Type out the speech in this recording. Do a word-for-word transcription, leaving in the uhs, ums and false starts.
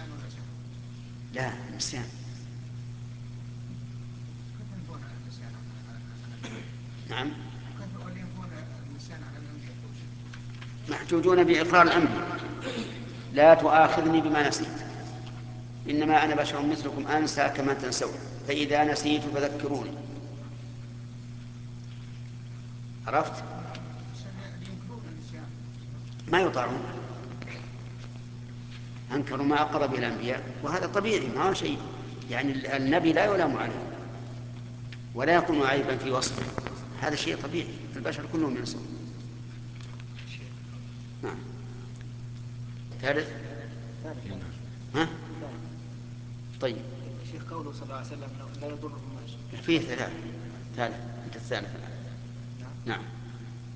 ولا سهو؟ لا، نسيان. كيف ينفون النسيان عن الأنبياء؟ نعم. كيف ينفون النسيان عن الأنبياء؟ محجوجون بإقرار الأنبياء. لا تؤاخذني بما نسيت، إنما أنا بشر مثلكم أنسى كما تنسون، فإذا نسيت فذكروني. عرفت؟ ينكرون النسيان. ما يطاعون، أنكروا ما أقر به الأنبياء، وهذا طبيعي، ما هو شيء يعني. النبي لا يلام عليه ولا يكون عيبا في وصفه، هذا شيء طبيعي، البشر كلهم ينسون. نعم. ثالث. ها؟ طيب. شيخ قوله صلى الله عليه وسلم لا يضرهم ما. فيه ثلاث. ثالث. أنت الثالث. نعم. نعم.